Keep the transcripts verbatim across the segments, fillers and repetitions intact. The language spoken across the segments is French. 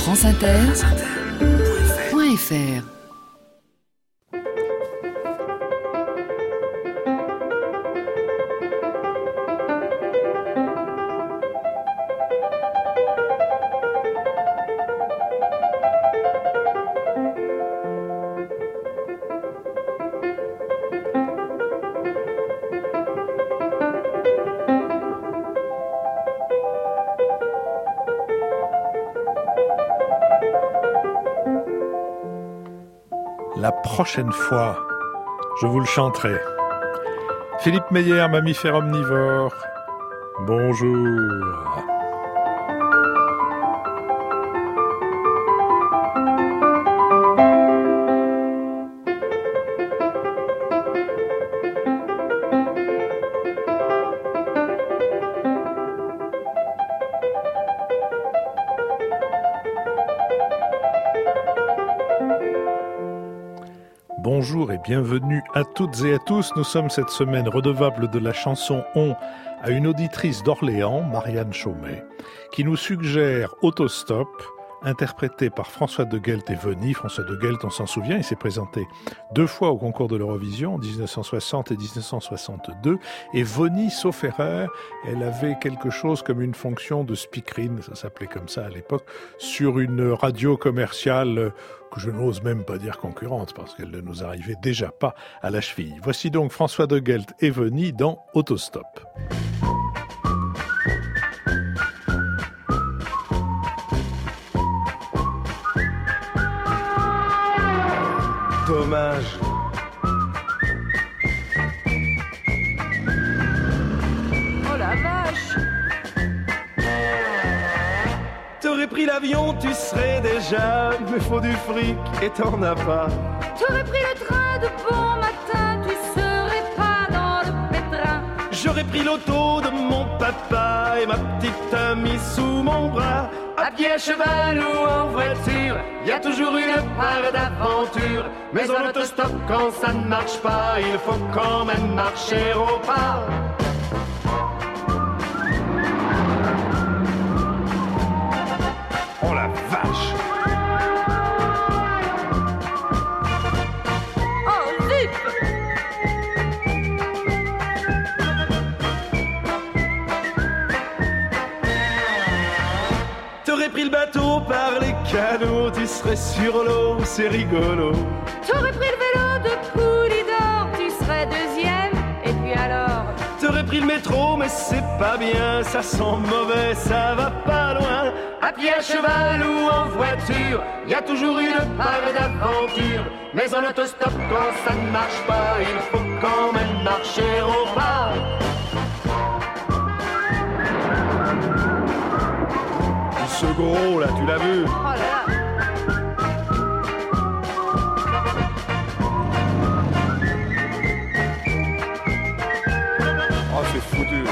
France Inter, point F R. La prochaine fois, je vous le chanterai. Philippe Meyer, mammifère omnivore, bonjour. Bonjour et bienvenue à toutes et à tous. Nous sommes cette semaine redevables de la chanson « On » à une auditrice d'Orléans, Marianne Chaumet, qui nous suggère « Autostop », interprété par François de Guelt et Vony. François de Guelt, on s'en souvient, il s'est présenté deux fois au concours de l'Eurovision, en dix-neuf cent soixante et dix-neuf cent soixante-deux. Et Vony, sauf erreur, elle avait quelque chose comme une fonction de speakerine, ça s'appelait comme ça à l'époque, sur une radio commerciale que je n'ose même pas dire concurrente, parce qu'elle ne nous arrivait déjà pas à la cheville. Voici donc François de Guelt et Vony dans Autostop. Dommage. Oh la vache! T'aurais pris l'avion, tu serais déjà, mais faut du fric et t'en as pas. T'aurais pris le train de bon matin, tu serais pas dans le pétrin. J'aurais pris l'auto de mon papa et ma petite amie sous mon bras. À pied, à cheval ou en voiture, y a toujours une part d'aventure. Mais en autostop, quand ça ne marche pas, il faut quand même marcher au pas. Oh la vache! Oh zip! T'aurais pris le bateau par les canaux, tu serais sur l'eau, c'est rigolo. T'aurais pris le vélo de Poulidor, tu serais deuxième, et puis alors? T'aurais pris le métro, mais c'est pas bien, ça sent mauvais, ça va pas loin. À pied, à cheval ou en voiture, y a toujours une part d'aventure. Mais en autostop, quand ça ne marche pas, il faut quand même marcher au pas. Ce gros là, tu l'as vu? Oh là là! Oh, c'est foutu.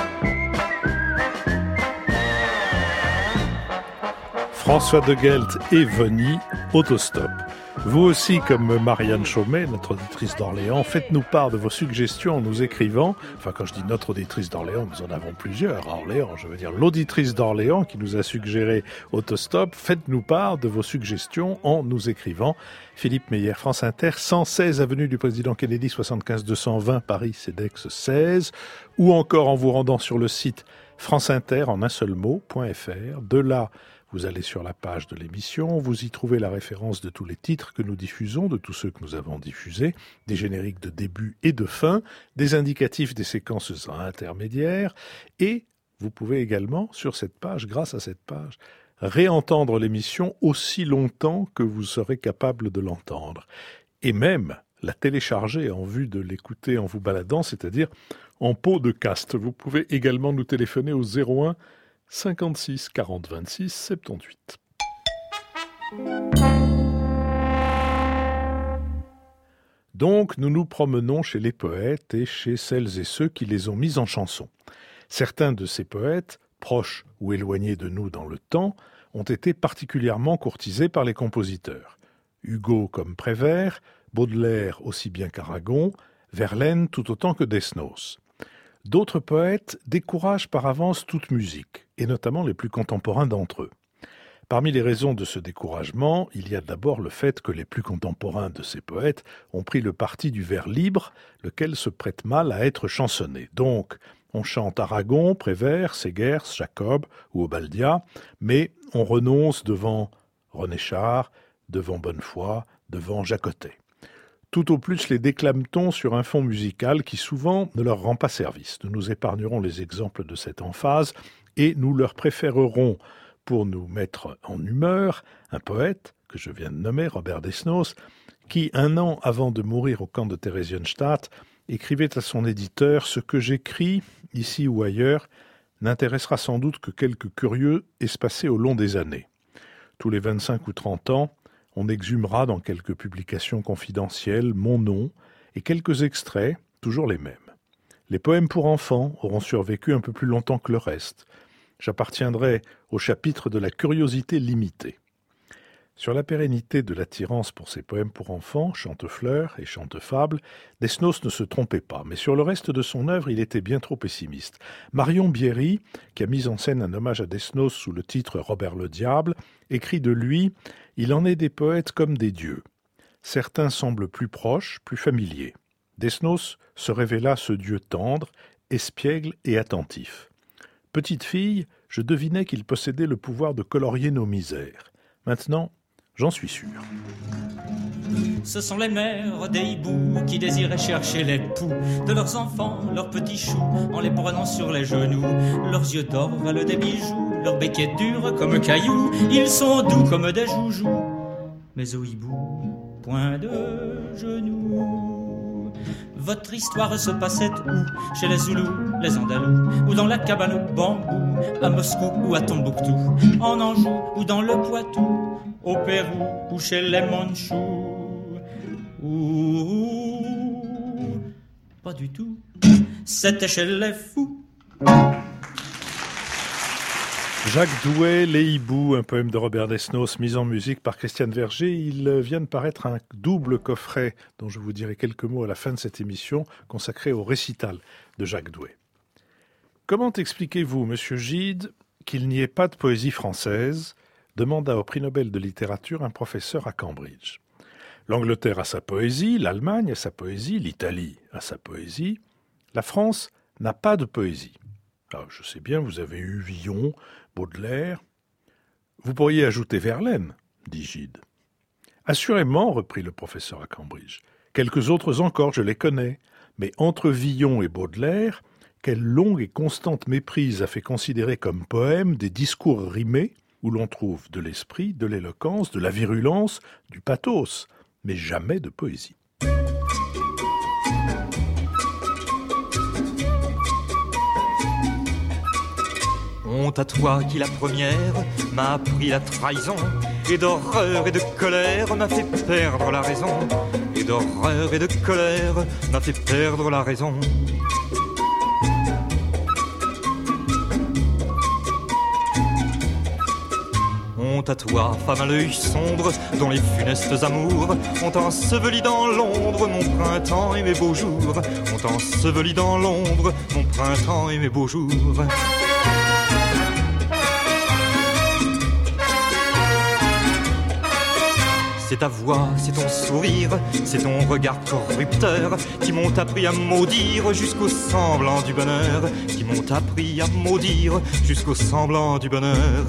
François de Guelt et Vony, Autostop. Vous aussi, comme Marianne Chaumet, notre auditrice d'Orléans, faites-nous part de vos suggestions en nous écrivant, enfin quand je dis notre auditrice d'Orléans, nous en avons plusieurs à Orléans, je veux dire l'auditrice d'Orléans qui nous a suggéré Autostop, faites-nous part de vos suggestions en nous écrivant. Philippe Meyer, France Inter, cent seize avenue du Président Kennedy, soixante-quinze deux cent vingt, Paris, CEDEX seize, ou encore en vous rendant sur le site France Inter en un seul mot, .fr. De là, vous allez sur la page de l'émission, vous y trouvez la référence de tous les titres que nous diffusons, de tous ceux que nous avons diffusés, des génériques de début et de fin, des indicatifs des séquences intermédiaires, et vous pouvez également, sur cette page, grâce à cette page, réentendre l'émission aussi longtemps que vous serez capable de l'entendre. Et même la télécharger en vue de l'écouter en vous baladant, c'est-à-dire en podcast. Vous pouvez également nous téléphoner au zéro un cinquante-six quarante vingt-six soixante-dix-huit. Donc, nous nous promenons chez les poètes et chez celles et ceux qui les ont mis en chanson. Certains de ces poètes, proches ou éloignés de nous dans le temps, ont été particulièrement courtisés par les compositeurs. Hugo comme Prévert, Baudelaire aussi bien qu'Aragon, Verlaine tout autant que Desnos. D'autres poètes découragent par avance toute musique, et notamment les plus contemporains d'entre eux. Parmi les raisons de ce découragement, il y a d'abord le fait que les plus contemporains de ces poètes ont pris le parti du vers libre, lequel se prête mal à être chansonné. Donc, on chante Aragon, Prévert, Segers, Jacob ou Obaldia, mais on renonce devant René Char, devant Bonnefoy, devant Jacotet. Tout au plus les déclame-t-on sur un fond musical qui souvent ne leur rend pas service. Nous nous épargnerons les exemples de cette emphase et nous leur préférerons, pour nous mettre en humeur, un poète que je viens de nommer, Robert Desnos, qui, un an avant de mourir au camp de Theresienstadt, écrivait à son éditeur « Ce que j'écris, ici ou ailleurs, n'intéressera sans doute que quelques curieux espacés au long des années. Tous les vingt-cinq ou trente ans, on exhumera dans quelques publications confidentielles mon nom et quelques extraits, toujours les mêmes. Les poèmes pour enfants auront survécu un peu plus longtemps que le reste. J'appartiendrai au chapitre de la curiosité limitée. » Sur la pérennité de l'attirance pour ces poèmes pour enfants, Chantefleurs et Chantefables, Desnos ne se trompait pas, mais sur le reste de son œuvre, il était bien trop pessimiste. Marion Bierry, qui a mis en scène un hommage à Desnos sous le titre Robert le Diable, écrit de lui « Il en est des poètes comme des dieux. Certains semblent plus proches, plus familiers. Desnos se révéla ce dieu tendre, espiègle et attentif. Petite fille, je devinais qu'il possédait le pouvoir de colorier nos misères. Maintenant, j'en suis sûr. » Ce sont les mères des hiboux qui désiraient chercher les poux de leurs enfants, leurs petits choux, en les prenant sur les genoux. Leurs yeux d'or valent des bijoux, leurs bec est dur comme cailloux, ils sont doux comme des joujoux. Mais au hibou, point de genoux. Votre histoire se passait où? Chez les Zoulous, les Andalous, ou dans la cabane au bambou, à Moscou ou à Tombouctou, en Anjou ou dans le Poitou, au Pérou ou chez les Mandchous. Ouh, pas du tout, c'était chez les fous. Jacques Douai, Les hiboux, un poème de Robert Desnos, mis en musique par Christiane Verger. Il vient de paraître un double coffret, dont je vous dirai quelques mots à la fin de cette émission, consacré au récital de Jacques Douai. Comment expliquez-vous, monsieur Gide, qu'il n'y ait pas de poésie française? Demanda au prix Nobel de littérature un professeur à Cambridge. L'Angleterre a sa poésie, l'Allemagne a sa poésie, l'Italie a sa poésie. La France n'a pas de poésie. Alors, je sais bien, vous avez eu Villon, Baudelaire. Vous pourriez ajouter Verlaine, dit Gide. Assurément, reprit le professeur à Cambridge. Quelques autres encore, je les connais. Mais entre Villon et Baudelaire, quelle longue et constante méprise a fait considérer comme poème des discours rimés où l'on trouve de l'esprit, de l'éloquence, de la virulence, du pathos, mais jamais de poésie. Honte à toi qui la première m'a appris la trahison, et d'horreur et de colère m'a fait perdre la raison, et d'horreur et de colère m'a fait perdre la raison. Honte à toi, femme à l'œil sombre, dont les funestes amours ont enseveli dans l'ombre mon printemps et mes beaux jours, ont enseveli dans l'ombre mon printemps et mes beaux jours. C'est ta voix, c'est ton sourire, c'est ton regard corrupteur qui m'ont appris à maudire jusqu'au semblant du bonheur, qui m'ont appris à maudire jusqu'au semblant du bonheur.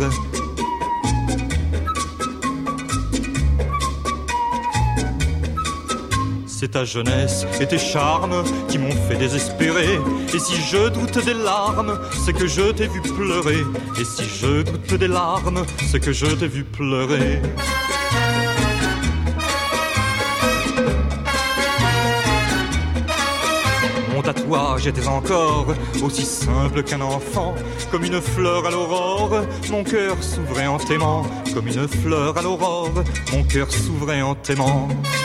C'est ta jeunesse et tes charmes qui m'ont fait désespérer. Et si je doute des larmes, c'est que je t'ai vu pleurer. Et si je doute des larmes, c'est que je t'ai vu pleurer. Honte à toi, j'étais encore aussi simple qu'un enfant, comme une fleur à l'aurore, mon cœur s'ouvrait en t'aimant. Comme une fleur à l'aurore, mon cœur s'ouvrait en t'aimant.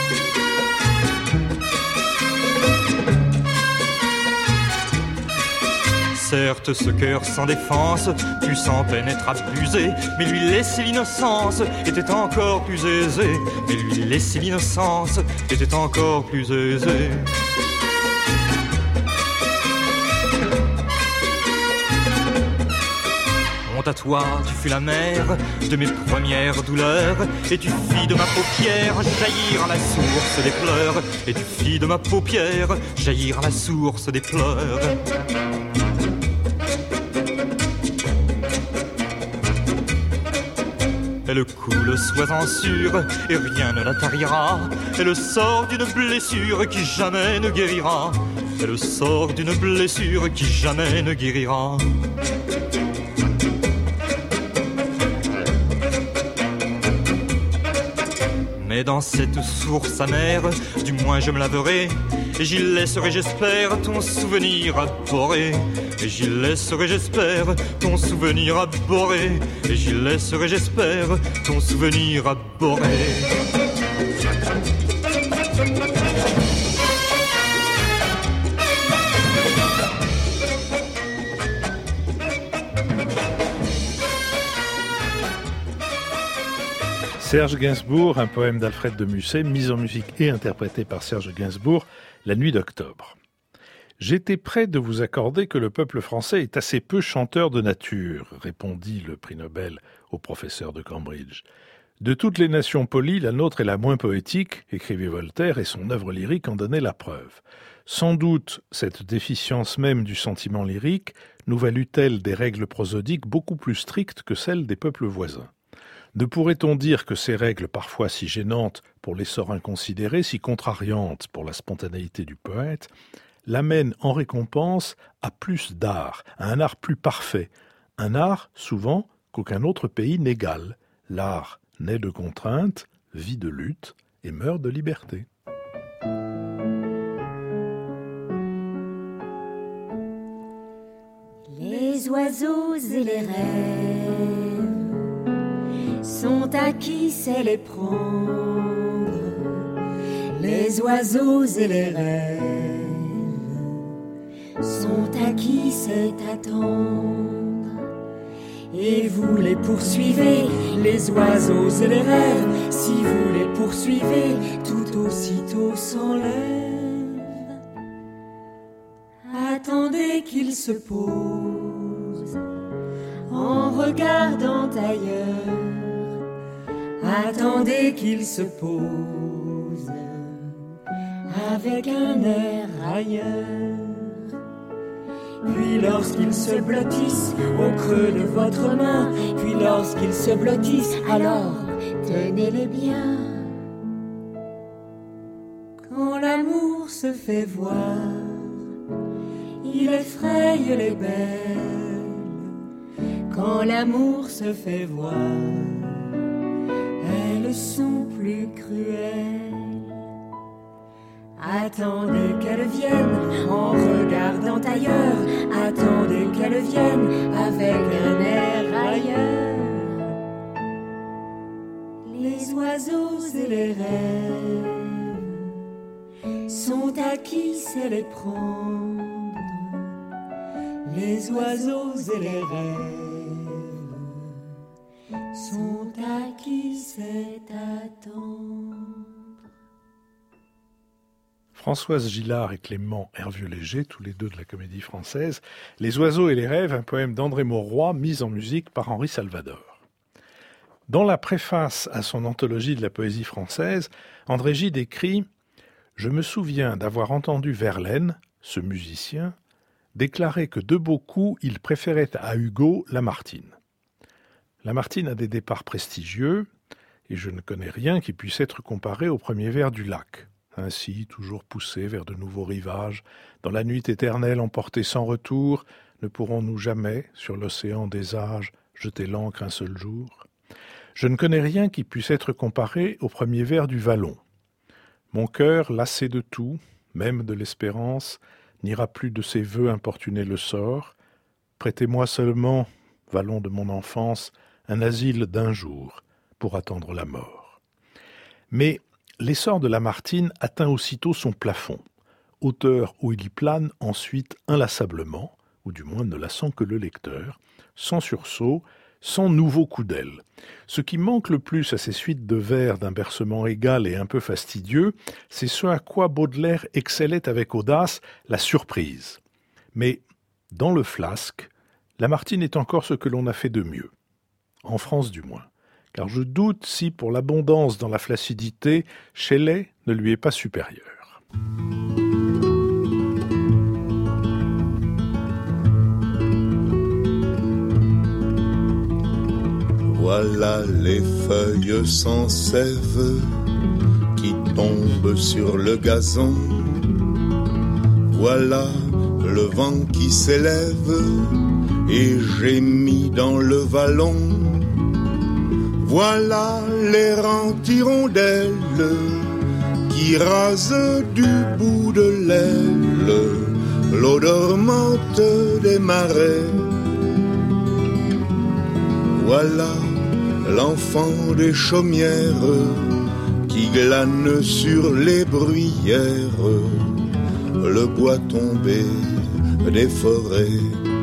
Certes, ce cœur sans défense put sans peine être abusé, mais lui laisser l'innocence était encore plus aisé. Mais lui laisser l'innocence était encore plus aisé. Honte à toi, tu fus la mère de mes premières douleurs, et tu fis de ma paupière jaillir la source des pleurs, et tu fis de ma paupière jaillir la source des pleurs. Elle coule, sois-en sûr, et rien ne la tarira. Elle sort d'une blessure qui jamais ne guérira. Elle sort d'une blessure qui jamais ne guérira. Mais dans cette source amère, du moins je me laverai, et j'y laisserai, j'espère, ton souvenir abhorré. Et j'y laisserai, j'espère, ton souvenir abhorré. Et j'y laisserai, j'espère, ton souvenir abhorré. Serge Gainsbourg, un poème d'Alfred de Musset, mis en musique et interprété par Serge Gainsbourg, La nuit d'octobre. J'étais près de vous accorder que le peuple français est assez peu chanteur de nature, répondit le prix Nobel au professeur de Cambridge. De toutes les nations polies, la nôtre est la moins poétique, écrivait Voltaire, et son œuvre lyrique en donnait la preuve. Sans doute, cette déficience même du sentiment lyrique nous valut-elle des règles prosodiques beaucoup plus strictes que celles des peuples voisins. Ne pourrait-on dire que ces règles, parfois si gênantes pour l'essor inconsidéré, si contrariantes pour la spontanéité du poète, l'amènent en récompense à plus d'art, à un art plus parfait, un art, souvent, qu'aucun autre pays n'égale. L'art naît de contraintes, vit de lutte et meurt de liberté. Les oiseaux et les rêves sont à qui sait les prendre. Les oiseaux et les rêves sont à qui sait attendre. Et vous les poursuivez, les oiseaux et les rêves. Si vous les poursuivez, tout aussitôt s'enlèvent. Attendez qu'ils se posent en regardant ailleurs. Attendez qu'il se pose avec un air ailleurs. Puis lorsqu'ils se blottissent au creux de votre main, puis lorsqu'ils se blottissent, alors tenez-les bien. Quand l'amour se fait voir, il effraie les belles. Quand l'amour se fait voir, elles sont plus cruelles. Attendez qu'elles viennent en regardant ailleurs. Attendez qu'elles viennent avec un air ailleurs. Les oiseaux et les rêves sont à qui sait les prendre. Les oiseaux et les rêves sont à qui sait attendre. Françoise Gillard et Clément Hervieux-Léger, tous les deux de la Comédie Française, Les oiseaux et les rêves, un poème d'André Mauroy, mis en musique par Henri Salvador. Dans la préface à son anthologie de la poésie française, André Gide écrit « Je me souviens d'avoir entendu Verlaine, ce musicien, déclarer que de beaucoup, il préférait à Hugo Lamartine. Lamartine a des départs prestigieux, et je ne connais rien qui puisse être comparé au premier vers du Lac. Ainsi, toujours poussé vers de nouveaux rivages, dans la nuit éternelle emportés sans retour, ne pourrons-nous jamais, sur l'océan des âges, jeter l'ancre un seul jour? Je ne connais rien qui puisse être comparé au premier vers du Vallon. Mon cœur, lassé de tout, même de l'espérance, n'ira plus de ses vœux importuner le sort. Prêtez-moi seulement, Vallon de mon enfance, un asile d'un jour pour attendre la mort. » Mais l'essor de Lamartine atteint aussitôt son plafond, hauteur où il y plane ensuite inlassablement, ou du moins ne la sent que le lecteur, sans sursaut, sans nouveau coup d'aile. Ce qui manque le plus à ces suites de vers d'un bercement égal et un peu fastidieux, c'est ce à quoi Baudelaire excellait avec audace, la surprise. Mais dans le flasque, Lamartine est encore ce que l'on a fait de mieux, en France du moins, car je doute si, pour l'abondance dans la flaccidité, Shelley ne lui est pas supérieur. Voilà les feuilles sans sève qui tombent sur le gazon. Voilà le vent qui s'élève et gémit dans le vallon. Voilà l'errant hirondelle qui rase du bout de l'aile l'eau dormante des marais. Voilà l'enfant des chaumières qui glane sur les bruyères le bois tombé des forêts.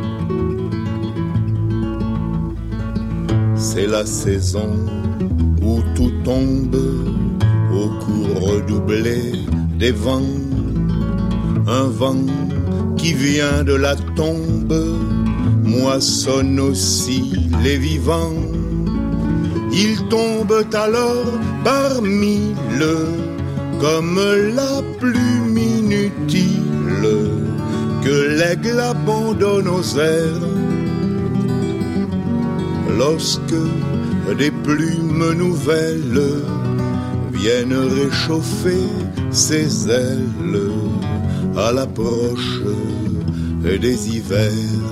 C'est la saison où tout tombe au cours redoublé des vents. Un vent qui vient de la tombe moissonne aussi les vivants. Ils tombent alors par mille comme la plume inutile que l'aigle abandonne aux airs. Lorsque des plumes nouvelles viennent réchauffer ses ailes à l'approche des hivers,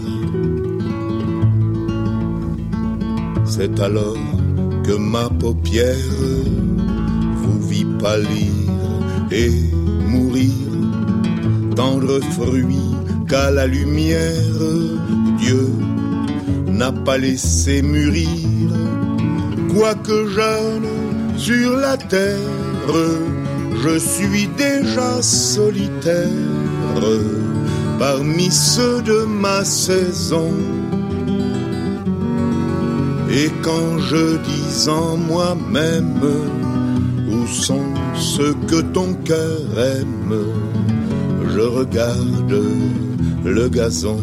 c'est alors que ma paupière vous vit pâlir et mourir, tendre fruit qu'à la lumière Dieu n'a pas laissé mûrir. Quoique jeune sur la terre, je suis déjà solitaire parmi ceux de ma saison. Et quand je dis en moi-même où sont ceux que ton cœur aime, je regarde le gazon.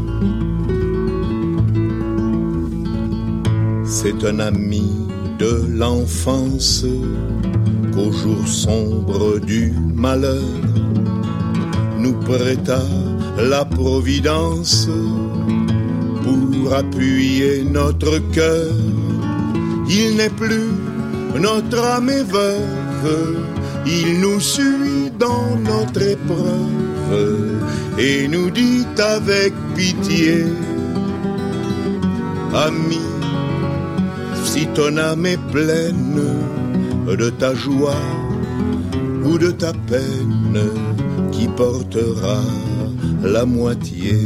C'est un ami de l'enfance qu'au jour sombre du malheur nous prêta la providence pour appuyer notre cœur. Il n'est plus notre âme est veuve, il nous suit dans notre épreuve et nous dit avec pitié: ami, si ton âme est pleine de ta joie ou de ta peine, qui portera la moitié?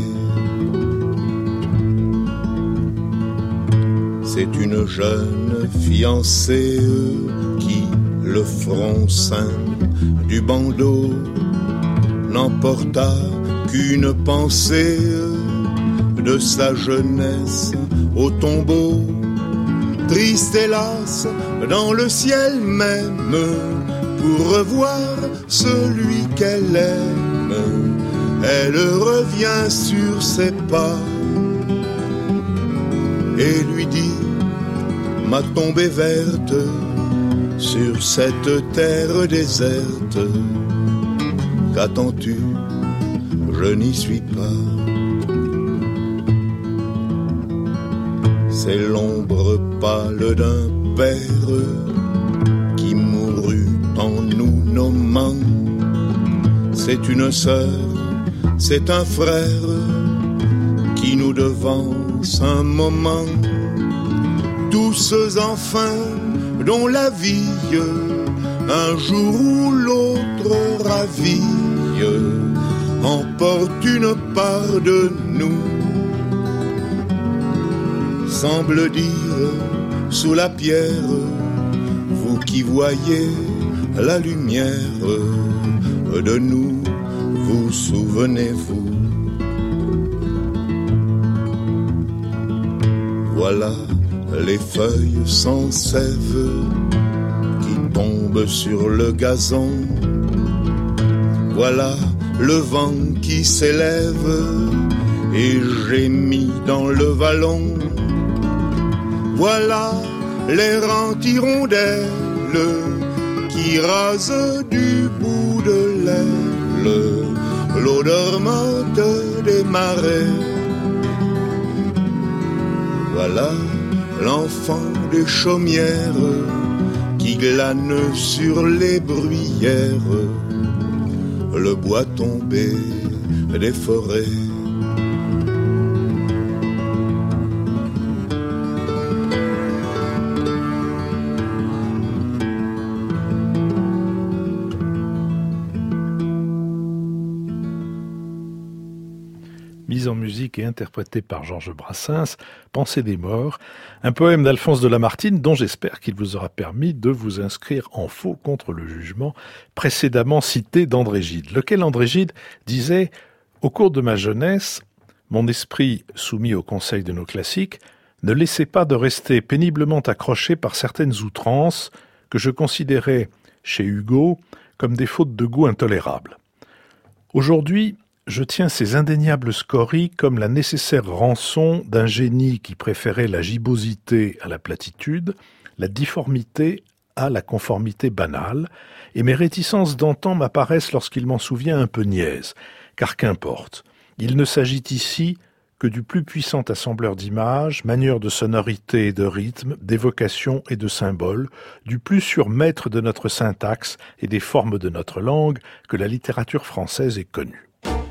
C'est une jeune fiancée qui, le front ceint du bandeau, n'emporta qu'une pensée de sa jeunesse au tombeau. Triste hélas dans le ciel même pour revoir celui qu'elle aime, elle revient sur ses pas et lui dit: ma tombe est verte sur cette terre déserte. Qu'attends-tu? Je n'y suis pas. C'est l'ombre pâle d'un père qui mourut en nous nommant. C'est une sœur, c'est un frère qui nous devance un moment. Tous enfin dont la vie un jour ou l'autre raville emporte une part de nous. Semble dire sous la pierre, vous qui voyez la lumière de nous, vous souvenez-vous? Voilà les feuilles sans sève qui tombent sur le gazon. Voilà le vent qui s'élève et j'ai mis dans le vallon. Voilà l'errante hirondelle qui rase du bout de l'aile l'odeur morte des marais. Voilà l'enfant des chaumières qui glane sur les bruyères le bois tombé des forêts. Mise en musique et interprétée par Georges Brassens, Pensée des morts, un poème d'Alphonse de Lamartine dont j'espère qu'il vous aura permis de vous inscrire en faux contre le jugement précédemment cité d'André Gide, lequel André Gide disait « Au cours de ma jeunesse, mon esprit, soumis au conseil de nos classiques, ne laissait pas de rester péniblement accroché par certaines outrances que je considérais, chez Hugo, comme des fautes de goût intolérables. Aujourd'hui, je tiens ces indéniables scories comme la nécessaire rançon d'un génie qui préférait la gibbosité à la platitude, la difformité à la conformité banale, et mes réticences d'antan m'apparaissent lorsqu'il m'en souvient un peu niaise, car qu'importe, il ne s'agit ici que du plus puissant assembleur d'images, manieur de sonorité et de rythme, d'évocation et de symboles, du plus sûr maître de notre syntaxe et des formes de notre langue que la littérature française ait connue.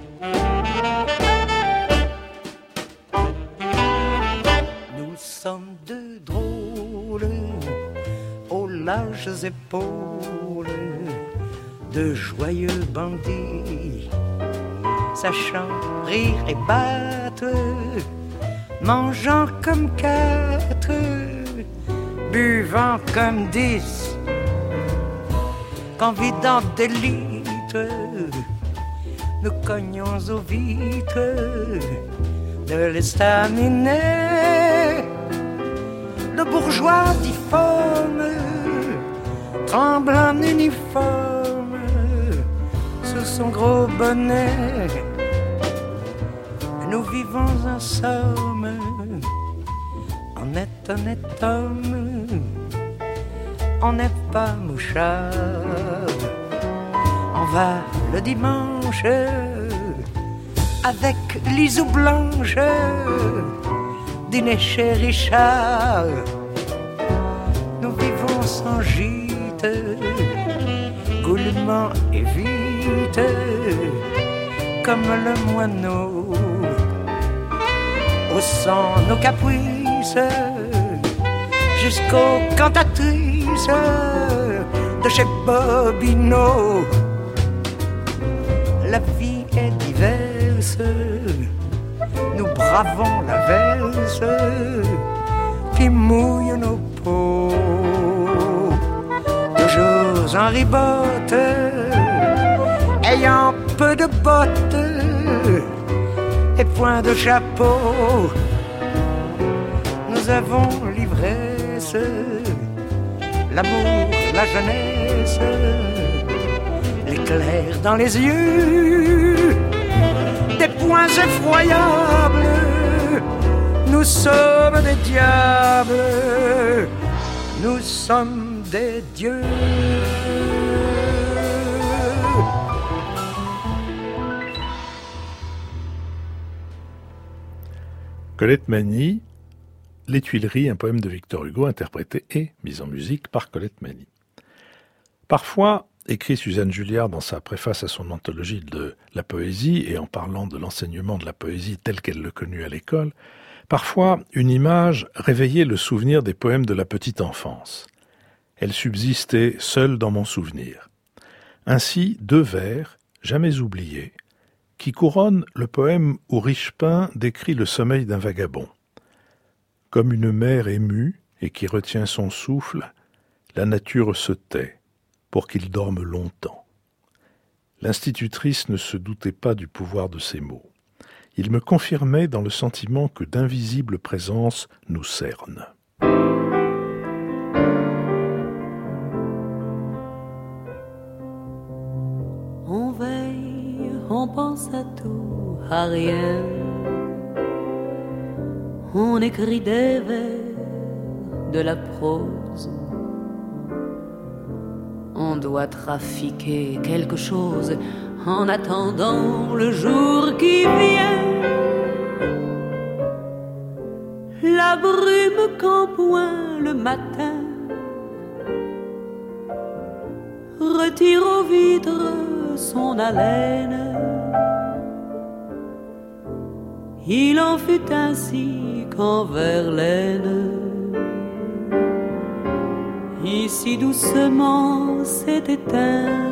Sommes deux drôles aux larges épaules, de joyeux bandits, sachant rire et battre, mangeant comme quatre, buvant comme dix, qu'en vidant des litres, nous cognons aux vitres de l'estaminet. Le bourgeois difforme tremble en uniforme sous son gros bonnet. Nous vivons en somme, on est honnête homme, on n'est pas mouchard. On va le dimanche avec Lisou Blanche dîner chez Richard. Nous vivons sans gîte, goulûment et vite, comme le moineau, haussant nos caprices jusqu'aux cantatrices de chez Bobino. La vie est diverse, nous bravons la verse qui mouille nos peaux. Toujours en ribote, ayant peu de bottes et point de chapeau. Nous avons l'ivresse, l'amour, la jeunesse, l'éclair dans les yeux, des points effroyables. Nous sommes des diables, nous sommes des dieux. Colette Mani, Les Tuileries, un poème de Victor Hugo interprété et mis en musique par Colette Mani. Parfois, écrit Suzanne Julliard dans sa préface à son anthologie de la poésie et en parlant de l'enseignement de la poésie tel qu'elle le connut à l'école, parfois une image réveillait le souvenir des poèmes de la petite enfance. Elle subsistait seule dans mon souvenir. Ainsi, deux vers, jamais oubliés, qui couronnent le poème où Richepin décrit le sommeil d'un vagabond. Comme une mère émue et qui retient son souffle, la nature se tait pour qu'il dorme longtemps. L'institutrice ne se doutait pas du pouvoir de ces mots. Il me confirmait dans le sentiment que d'invisibles présences nous cernent. On veille, on pense à tout, à rien. on écrit des vers, de la prose. On doit trafiquer quelque chose en attendant le jour qui vient. La brume qu'empoint le matin retire aux vitres son haleine. Il en fut ainsi quand Verlaine ici doucement s'est éteint.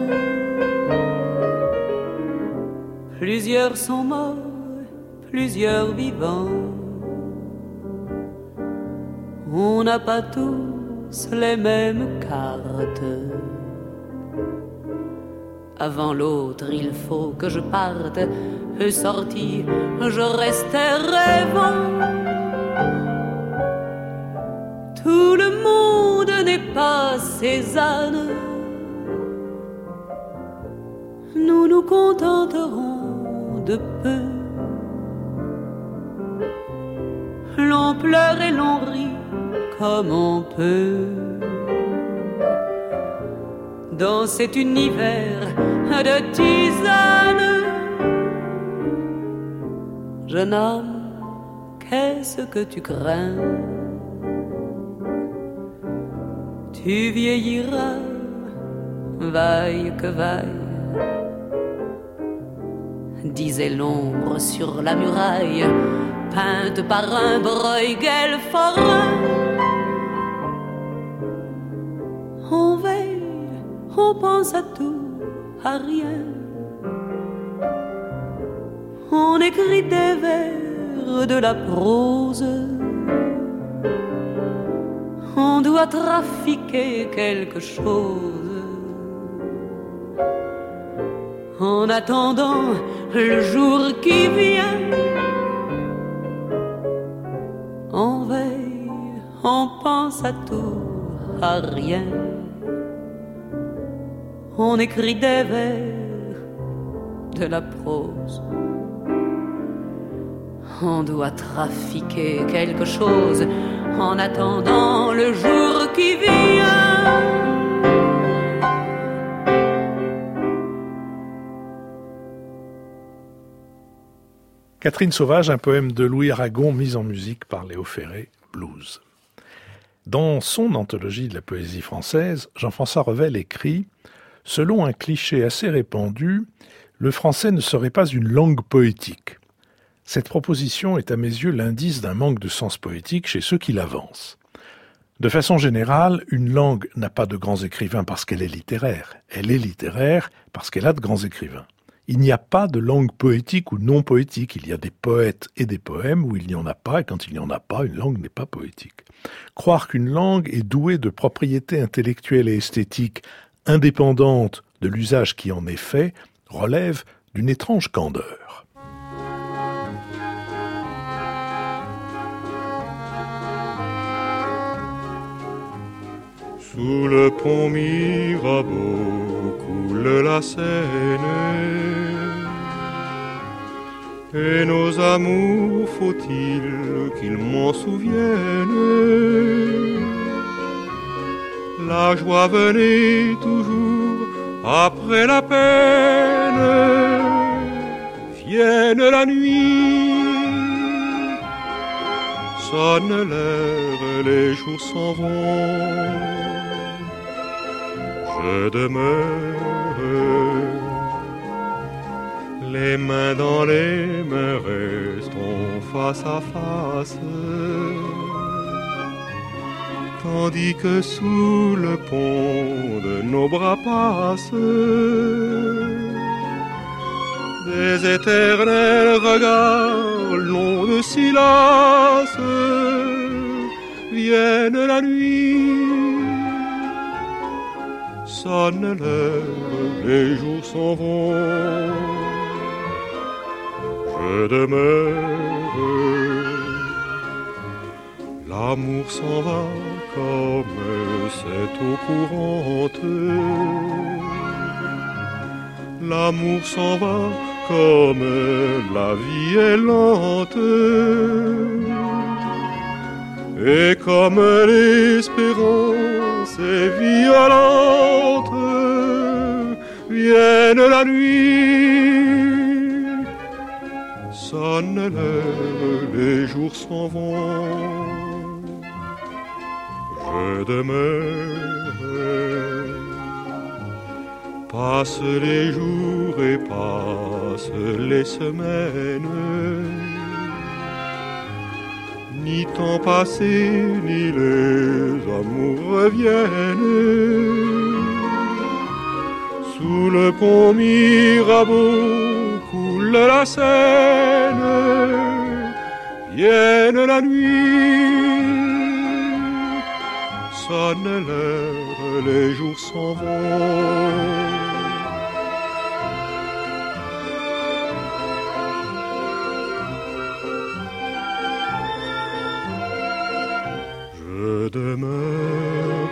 Plusieurs sont morts, plusieurs vivants. On n'a pas tous les mêmes cartes. Avant l'autre, il faut que je parte. Sorti, je restais rêvant. Tout le monde n'est pas Cézanne. Nous nous contenterons de peu. L'on pleure et l'on rit comme on peut. Dans cet univers de tisane, jeune homme, qu'est-ce que tu crains? Tu vieilliras, vaille que vaille, disait l'ombre sur la muraille, peinte par un Bruegel forain. On veille, on pense à tout, à rien. On écrit des vers, de la prose. On doit trafiquer quelque chose en attendant le jour qui vient. On veille, on pense à tout, à rien. On écrit des vers, de la prose. On doit trafiquer quelque chose en attendant le jour qui vient. Catherine Sauvage, un poème de Louis Aragon mis en musique par Léo Ferré, Blues. Dans son anthologie de la poésie française, Jean-François Revel écrit « Selon un cliché assez répandu, le français ne serait pas une langue poétique. Cette proposition est à mes yeux l'indice d'un manque de sens poétique chez ceux qui l'avancent. De façon générale, une langue n'a pas de grands écrivains parce qu'elle est littéraire. Elle est littéraire parce qu'elle a de grands écrivains. Il n'y a pas de langue poétique ou non poétique. Il y a des poètes et des poèmes où il n'y en a pas, et quand il n'y en a pas, une langue n'est pas poétique. Croire qu'une langue est douée de propriétés intellectuelles et esthétiques indépendantes de l'usage qui en est fait relève d'une étrange candeur. Sous le pont Mirabeau coule la Seine, et nos amours, faut-il qu'ils m'en souviennent? La joie venait toujours après la peine, vienne la nuit, sonne l'heure, les jours s'en vont. Je demeure, les mains dans les mains, restons face à face, tandis que sous le pont de nos bras passent des éternels regards longs de silence. Vienne la nuit, sonne l'heure, les jours s'en vont. Je demeure, l'amour s'en va comme cette eau courante. L'amour s'en va comme la vie est lente. Et comme l'espérance est violente, vienne la nuit, sonne l'heure, les jours s'en vont, je demeure. Passent les jours et passent les semaines, ni temps passé, ni les amours reviennent. Sous le pont Mirabeau coule la Seine, vienne la nuit, sonne l'heure, les jours s'en vont. Je demeure.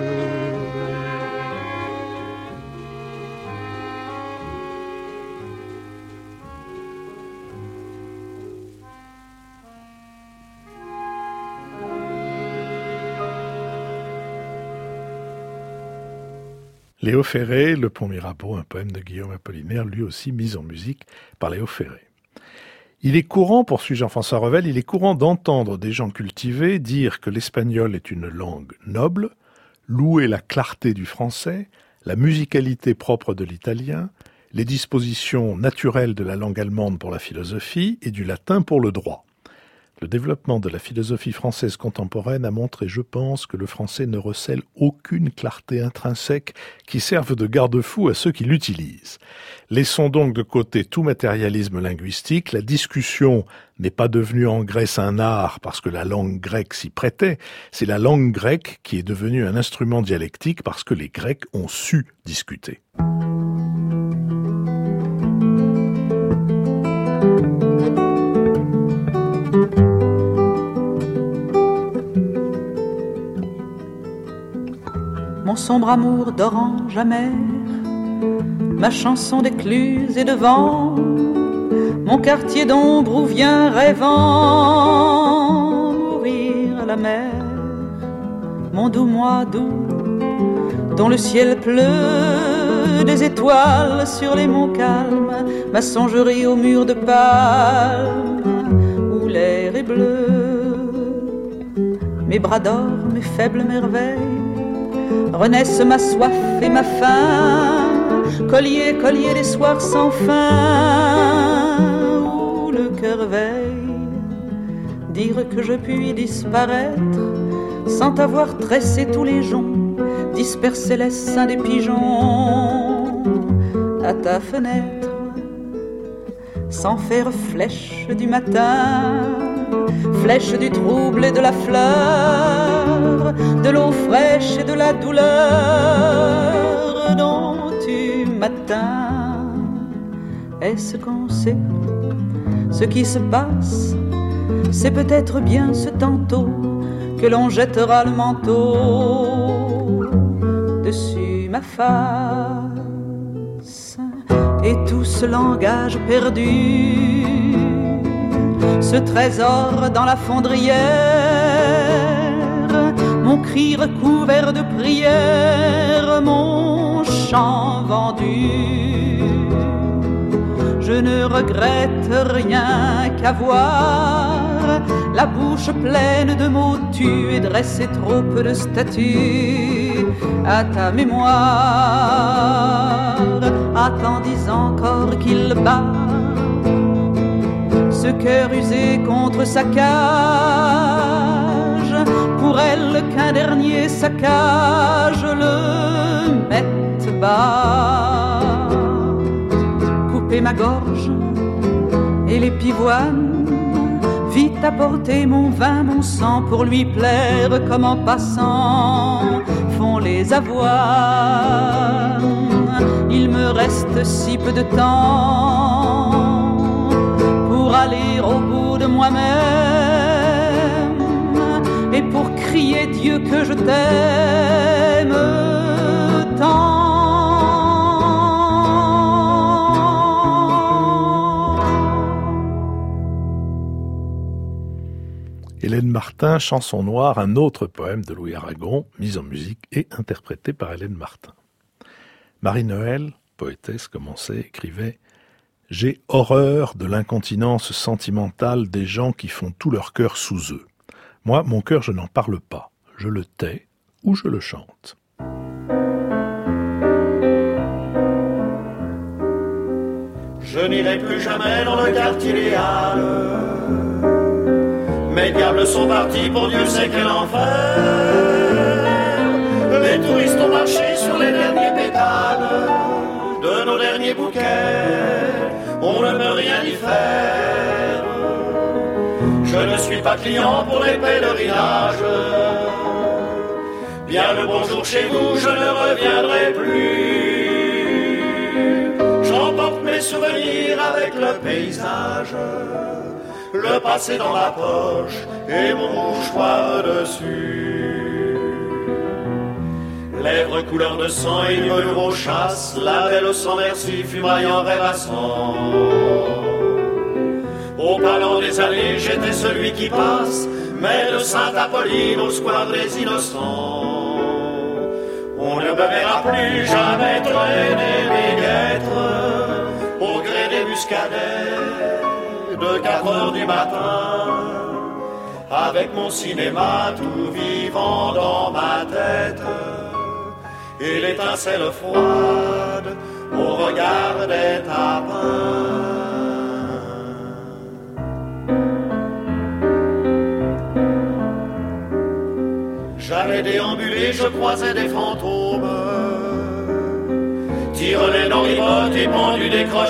Léo Ferré, Le Pont Mirabeau, un poème de Guillaume Apollinaire, lui aussi mis en musique par Léo Ferré. Il est courant, poursuit Jean-François Revel, il est courant d'entendre des gens cultivés dire que l'espagnol est une langue noble, louer la clarté du français, la musicalité propre de l'italien, les dispositions naturelles de la langue allemande pour la philosophie et du latin pour le droit. Le développement de la philosophie française contemporaine a montré, je pense, que le français ne recèle aucune clarté intrinsèque qui serve de garde-fou à ceux qui l'utilisent. Laissons donc de côté tout matérialisme linguistique. La discussion n'est pas devenue en Grèce un art parce que la langue grecque s'y prêtait. C'est la langue grecque qui est devenue un instrument dialectique parce que les Grecs ont su discuter. Mon sombre amour d'orange amer, ma chanson d'écluse et de vent, mon quartier d'ombre où vient rêvant mourir la mer, mon doux mois doux, dont le ciel pleut des étoiles sur les monts calmes, ma songerie au mur de palme où l'air est bleu, mes bras d'or, mes faibles merveilles, renaissent ma soif et ma faim, collier, collier des soirs sans fin, où le cœur veille, dire que je puis disparaître, sans t'avoir tressé tous les joncs, disperser l'essaim des pigeons, à ta fenêtre, sans faire flèche du matin, flèche du trouble et de la fleur, de l'eau fraîche et de la douleur dont tu m'atteins. Est-ce qu'on sait ce qui se passe? C'est peut-être bien ce tantôt que l'on jettera le manteau dessus ma face, et tout ce langage perdu, ce trésor dans la fondrière, mon cri recouvert de prières, mon chant vendu. Je ne regrette rien qu'avoir la bouche pleine de mots tus et dresser trop peu de statues à ta mémoire. Attendis encore qu'il bat ce cœur usé contre sa cage, pour elle qu'un dernier saccage le mette bas. Couper ma gorge et les pivoines, vite apporter mon vin, mon sang, pour lui plaire comme en passant font les avoines. Il me reste si peu de temps pour aller au bout de moi-même et pour crier Dieu que je t'aime tant. Hélène Martin, Chanson noire, un autre poème de Louis Aragon, mis en musique et interprété par Hélène Martin. Marie-Noël, poétesse, commençait, écrivait « J'ai horreur de l'incontinence sentimentale des gens qui font tout leur cœur sous eux. Moi, mon cœur, je n'en parle pas. Je le tais ou je le chante. » Je n'irai plus jamais dans le quartier des Halles. Mes diables sont partis pour Dieu sait quel enfer. Les touristes ont marché sur les derniers pétales de nos derniers bouquets. On ne peut rien y faire. Je ne suis pas client pour les pèlerinages. Bien le bonjour chez vous, je ne reviendrai plus. J'emporte mes souvenirs avec le paysage, le passé dans ma poche et mon mouchoir dessus. Lèvres couleur de sang et velours aux chasses, la belle sans merci fumaillant rêvassant. Au palais des allées, j'étais celui qui passe, mais de Sainte-Apolline au square des innocents. On ne me verra plus jamais traîner mes guêtres au gré des muscadets de quatre heures du matin, avec mon cinéma tout vivant dans ma tête et l'étincelle froide au regard des tapins. J'allais déambuler, je croisais des fantômes, tire-les dans les bottes et pendus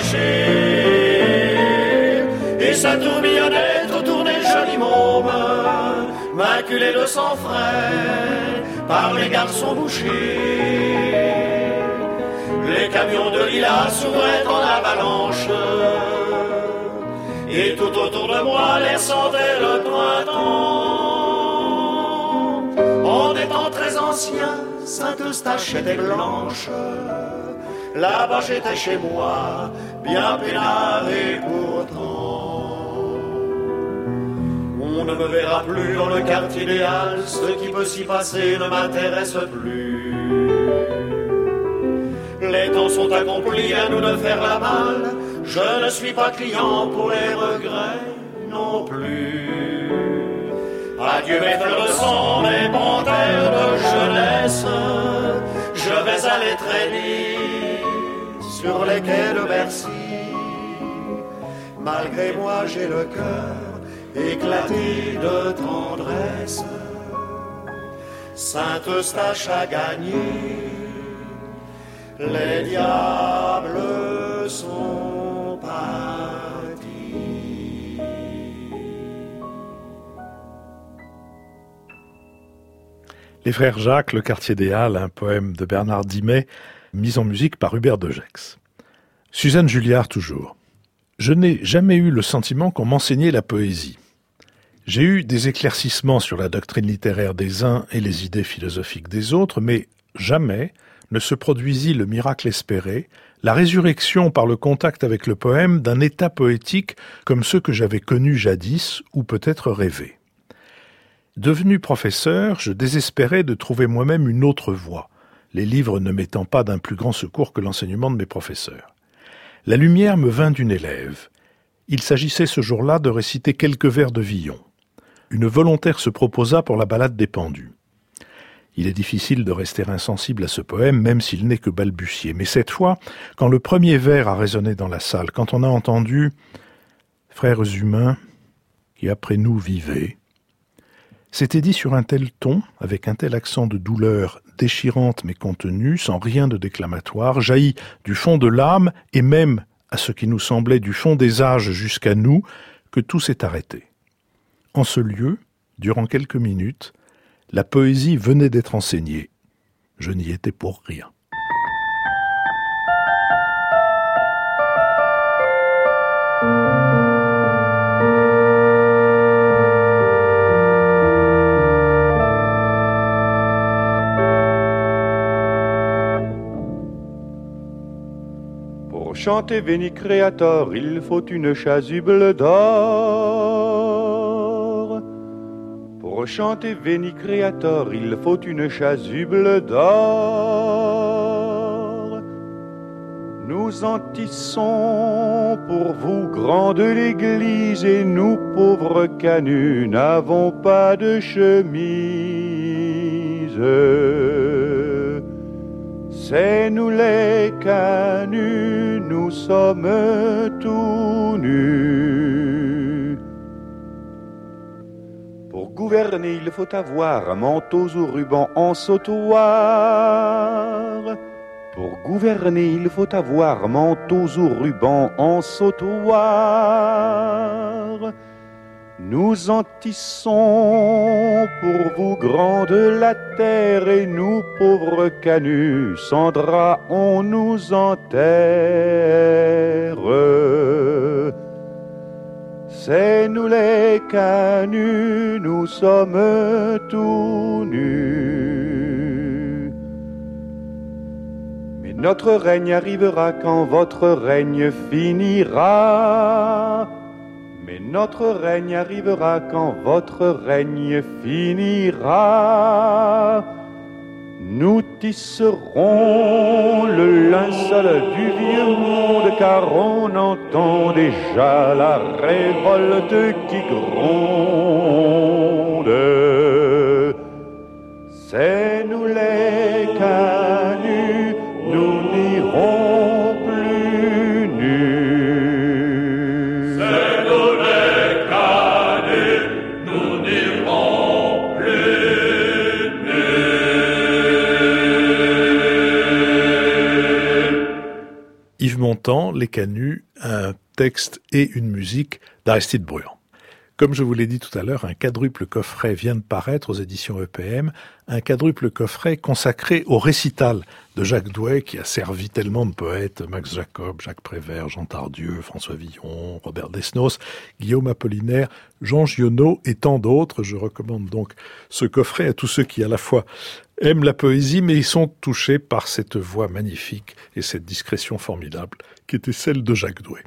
décrochés. Et ça tourbillonnait autour des jolis mômes, maculés de sang frais par les garçons bouchés. Les camions de lilas s'ouvraient en avalanche, et tout autour de moi les sentait le printemps. En des temps très anciens, Saint-Eustache était blanche. Là-bas j'étais chez moi, bien peinard et pourtant. On ne me verra plus dans le quartier des Halles, ce qui peut s'y passer ne m'intéresse plus. Les temps sont accomplis, à nous de faire la malle. Je ne suis pas client pour les regrets non plus. Adieu mes fleurs de sang, mes panthères de jeunesse. Je vais aller traîner sur les quais de Bercy. Malgré moi j'ai le cœur éclaté de tendresse. Saint-Eustache a gagné, les diables sont partis. Les frères Jacques, le quartier des Halles, un poème de Bernard Dimet, mis en musique par Hubert de Gex. Suzanne Julliard toujours. Je n'ai jamais eu le sentiment qu'on m'enseignait la poésie. J'ai eu des éclaircissements sur la doctrine littéraire des uns et les idées philosophiques des autres, mais jamais ne se produisit le miracle espéré, la résurrection par le contact avec le poème d'un état poétique comme ceux que j'avais connus jadis ou peut-être rêvés. Devenu professeur, je désespérais de trouver moi-même une autre voie, les livres ne m'étant pas d'un plus grand secours que l'enseignement de mes professeurs. La lumière me vint d'une élève. Il s'agissait ce jour-là de réciter quelques vers de Villon. Une volontaire se proposa pour la ballade des pendus. Il est difficile de rester insensible à ce poème, même s'il n'est que balbutié. Mais cette fois, quand le premier vers a résonné dans la salle, quand on a entendu « Frères humains, qui après nous vivez », c'était dit sur un tel ton, avec un tel accent de douleur déchirante mais contenue, sans rien de déclamatoire, jailli du fond de l'âme et même, à ce qui nous semblait du fond des âges jusqu'à nous, que tout s'est arrêté. En ce lieu, durant quelques minutes, la poésie venait d'être enseignée. Je n'y étais pour rien. Chanter Veni Creator, il faut une chasuble d'or. Pour chanter Veni Creator, il faut une chasuble d'or. Nous en tissons pour vous, grande l'église, et nous, pauvres canuts, n'avons pas de chemise. C'est nous les canuts, nous sommes tout nus. Pour gouverner, il faut avoir manteaux ou rubans en sautoir. Pour gouverner, il faut avoir manteaux ou rubans en sautoir. Nous en tissons pour vous, grande la terre, et nous, pauvres canuts, sans drap, on nous enterre. C'est nous les canuts, nous sommes tout nus. Mais notre règne arrivera quand votre règne finira. Mais notre règne arrivera quand votre règne finira. Nous tisserons le linceul du vieux monde, car on entend déjà la révolte qui gronde. C'est nous les canuts, nous n'irons plus nus. C'est nous les canuts, nous n'irons plus nus. Yves Montand, Les Canuts, un texte et une musique d'Aristide Bruand. Comme je vous l'ai dit tout à l'heure, un quadruple coffret vient de paraître aux éditions E P M, un quadruple coffret consacré au récital de Jacques Douai, qui a servi tellement de poètes, Max Jacob, Jacques Prévert, Jean Tardieu, François Villon, Robert Desnos, Guillaume Apollinaire, Jean Giono et tant d'autres. Je recommande donc ce coffret à tous ceux qui à la fois aiment la poésie, mais ils sont touchés par cette voix magnifique et cette discrétion formidable qui était celle de Jacques Douai.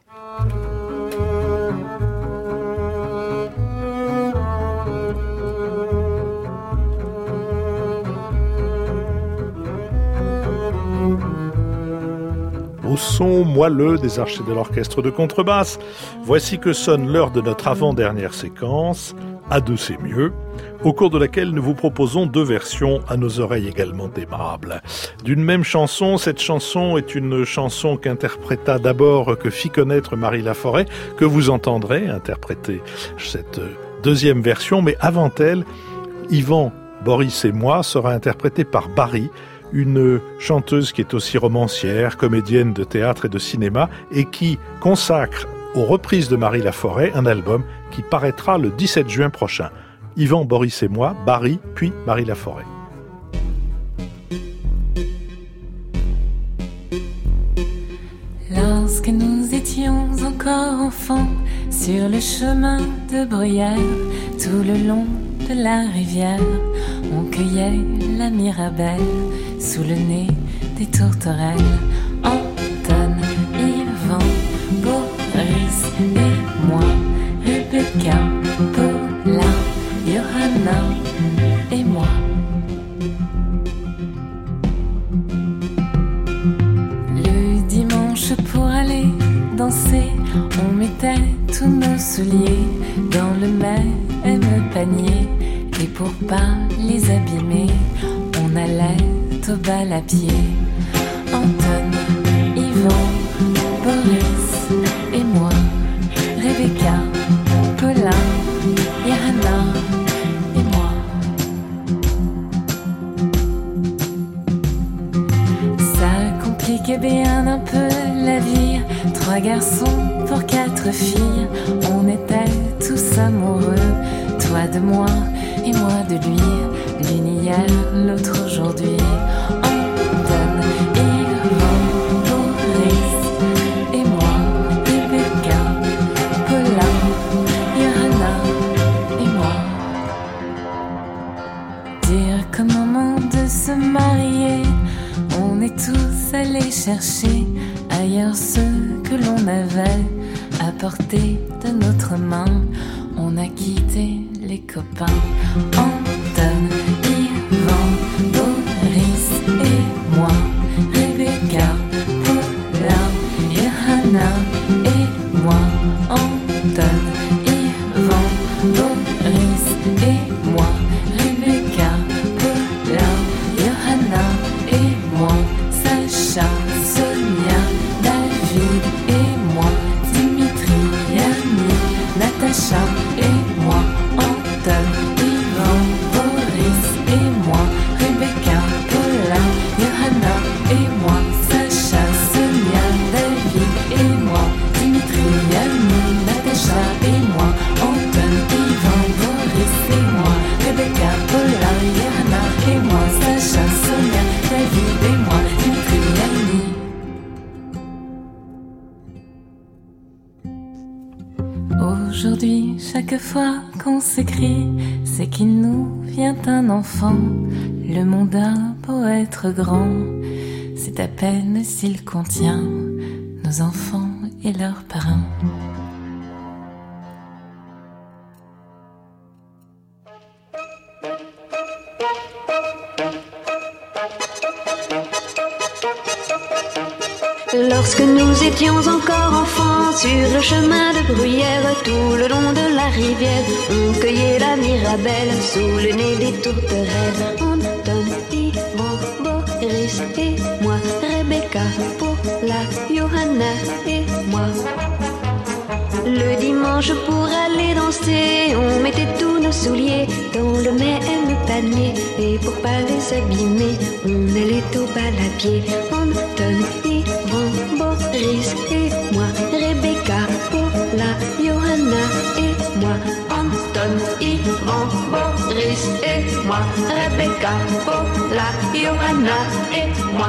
Au son moelleux des archers de l'orchestre de contrebasse, voici que sonne l'heure de notre avant-dernière séquence, à deux c'est mieux, au cours de laquelle nous vous proposons deux versions à nos oreilles également aimables. D'une même chanson, cette chanson est une chanson qu'interpréta d'abord, que fit connaître Marie Laforêt, que vous entendrez interpréter cette deuxième version, mais avant elle, Yvan, Boris et moi sera interprété par Barry, une chanteuse qui est aussi romancière, comédienne de théâtre et de cinéma, et qui consacre aux reprises de Marie Laforêt un album qui paraîtra le dix-sept juin prochain. Yvan, Boris et moi, Barry, puis Marie Laforêt. Lorsque nous étions encore enfants, sur le chemin de Bruyère, tout le long de la rivière, on cueillait la mirabelle sous le nez des tourterelles. Anton, Yvan, Boris et moi, Rebecca, Paula, Johanna et moi. Le dimanche pour aller danser, on mettait tous nos souliers dans le même panier, et pour pas les abîmer, on allait au bal à pied. Anton, Yvan, Boris et moi, Rebecca, Paula, Johanna et moi. Ça compliquait bien un peu la vie, trois garçons pour quatre filles, on était tous amoureux, toi de moi et moi de lui, l'une hier, l'autre aujourd'hui. Anton, Yvan, Boris et moi, Rebecca, Paula, Johanna et moi. Dire qu'au moment de se marier, on est tous allés chercher ailleurs ce que l'on avait à portée de notre main. On a quitté les copains. Anton, Yvan, Boris et moi. Rebecca, Paula, Johanna et moi. Anton, Yvan, Boris et moi. Rebecca, Paula, Johanna et moi. Sacha, Sonia, David et moi. Dimitri, Yannick, Natacha et moi. Anton, Yvan, Boris et moi. Rebecca, Paula, Johanna et moi. Sacha, Sonia, David et moi. Dimitri, Yannick, Natacha et moi. Anton, Yvan, Boris et moi. Rebecca, Paula, Johanna et moi. Sacha, Sonia, David et moi. Dimitri, Yannick. Aujourd'hui, chaque fois qu'on s'écrit, c'est qu'il nous vient un enfant. Le monde a beau être grand, c'est à peine s'il contient nos enfants et leurs parents. Lorsque nous étions encore enfants, sur le chemin de bruyère, tout le long de la rivière, on cueillait la mirabelle sous le nez des tourterelles. Anton, Yvan, Boris et moi, Rebecca, Paula, Johanna et moi. Le dimanche pour aller danser, on mettait tous nos souliers dans le même panier. Et pour pas les abîmer, on allait au bal à pied. Anton, Yvan, Boris et moi, Rebecca, Paula, Johanna et moi. Anton, Yvan, Boris et moi, Rebecca, Paula, Johanna et moi.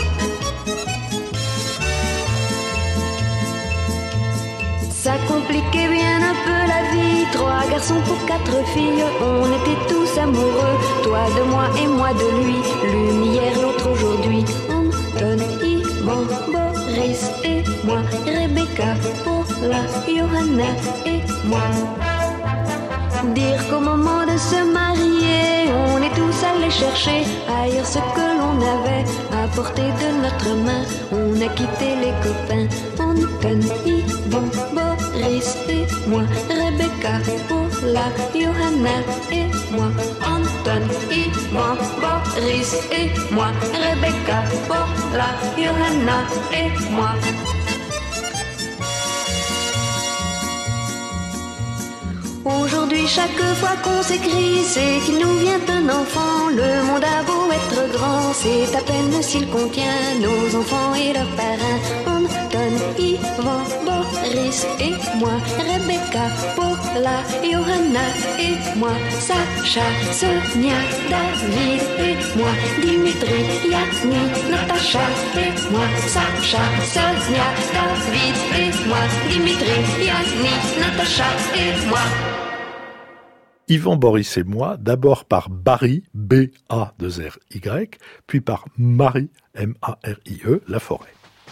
Ça compliquait bien un peu la vie. Trois garçons pour quatre filles, on était tous amoureux. Toi de moi et moi de lui, l'une hier, l'autre aujourd'hui. Anton, Yvan, Boris et moi, Rebecca, Paula, Johanna et moi. Dire qu'au moment de se marier, on est tous allés chercher ailleurs ce que l'on avait à portée de notre main. On a quitté les copains. Anton, Yvan, Boris et moi, Rebecca, Paula, Johanna et moi. Anton, Yvan, Boris et moi, Rebecca, Paula, Johanna et moi. Aujourd'hui, chaque fois qu'on s'écrit, c'est qu'il nous vient un enfant. Le monde a beau être grand, c'est à peine s'il contient nos enfants et leurs parrains. Anton, Yvan, Boris et moi, Rebecca, Paula, Johanna et moi. Sacha, Sonia, David et moi. Dimitri, Yannick, Natacha et moi. Sacha, Sonia, David et moi. Dimitri, Yannick, Natacha et moi. Yvan, Boris et moi, d'abord par Barry, B A deux R Y, puis par Marie, M A R I E, La Forêt.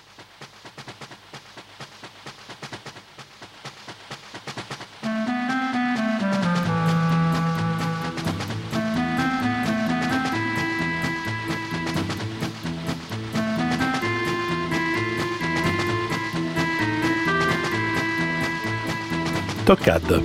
Toccade.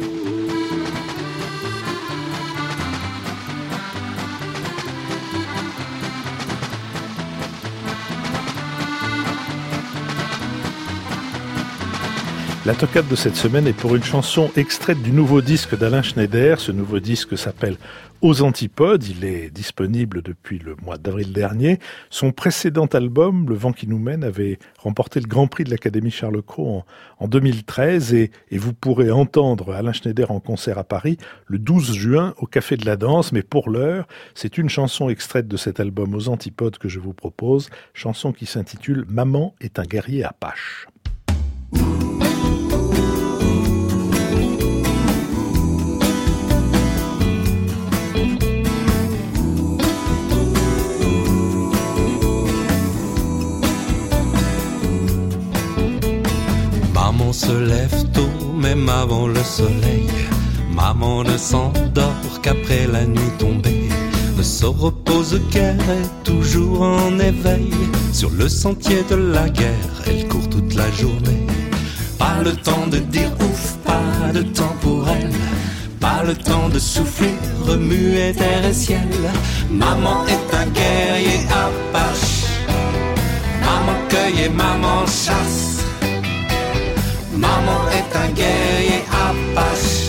La toccade de cette semaine est pour une chanson extraite du nouveau disque d'Alain Schneider. Ce nouveau disque s'appelle Aux Antipodes. Il est disponible depuis le mois d'avril dernier. Son précédent album, Le vent qui nous mène, avait remporté le Grand Prix de l'Académie Charles Cros en, en deux mille treize et, et vous pourrez entendre Alain Schneider en concert à Paris le douze juin au Café de la Danse. Mais pour l'heure, c'est une chanson extraite de cet album Aux Antipodes que je vous propose, chanson qui s'intitule Maman est un guerrier apache. Maman se lève tôt, même avant le soleil. Maman ne s'endort qu'après la nuit tombée, ne se repose guère, est toujours en éveil. Sur le sentier de la guerre, elle court toute la journée. Pas le temps de dire ouf, pas de temps pour elle. Pas le temps de souffler, remuer terre et ciel. Maman est un guerrier apache. Maman cueille et maman chasse. Maman est un guerrier apache.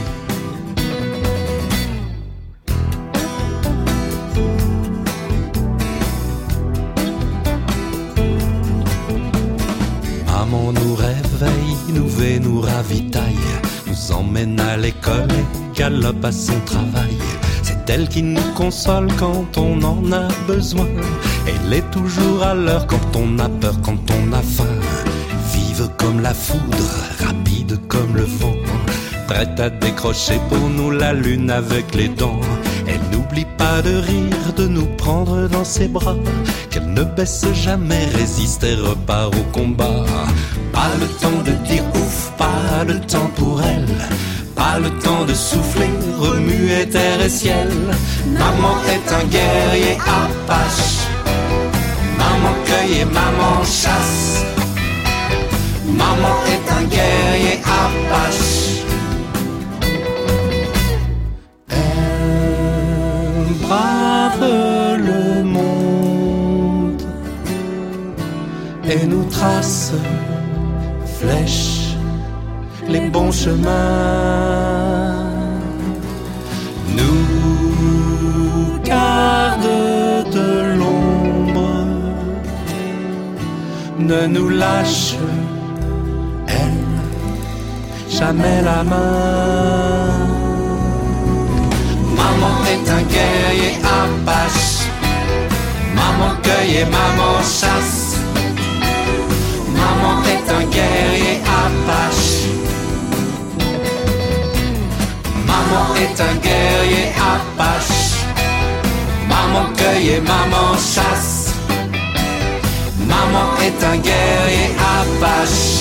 Maman nous réveille, nous veille, nous ravitaille, nous emmène à l'école et galope à son travail. C'est elle qui nous console quand on en a besoin. Elle est toujours à l'heure quand on a peur, quand on a faim. Vive comme la foudre, rapide comme le vent, prête à décrocher pour nous la lune avec les dents. Elle n'oublie pas de rire, de nous prendre dans ses bras, qu'elle ne baisse jamais, résiste et repart au combat. Pas le temps de dire ouf, pas le temps pour elle. Pas le temps de souffler, remuer terre et ciel. Maman est un guerrier apache. Maman cueille et maman chasse. Maman est un guerrier apache. Elle brave le monde et nous trace flèche les bons chemins, nous garde de l'ombre, ne nous lâche, elle, jamais la main. Maman est un guerrier apache, maman cueille et maman chasse. Maman est un guerrier apache. Maman est un guerrier apache. Maman cueille et maman chasse. Maman est un guerrier apache.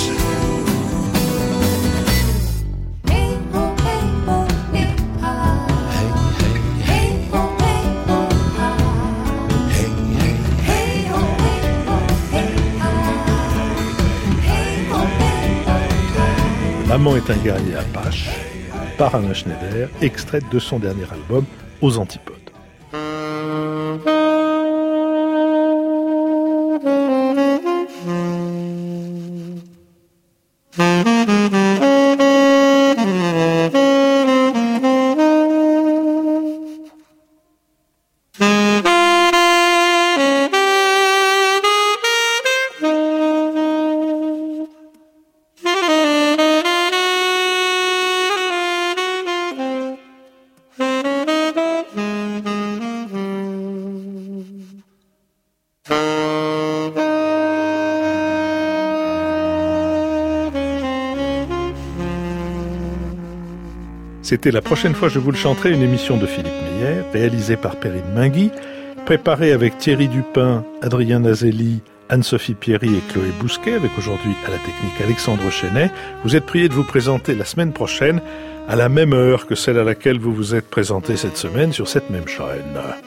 Maman est un guerrier apache, par Alain Schneider, extraite de son dernier album, Aux Antipodes. C'était La prochaine fois je vous le chanterai, une émission de Philippe Meyer, réalisée par Perrine Mingui, préparée avec Thierry Dupin, Adrien Nazelli, Anne-Sophie Pierry et Chloé Bousquet, avec aujourd'hui à la technique Alexandre Chenet. Vous êtes priés de vous présenter la semaine prochaine, à la même heure que celle à laquelle vous vous êtes présenté cette semaine sur cette même chaîne.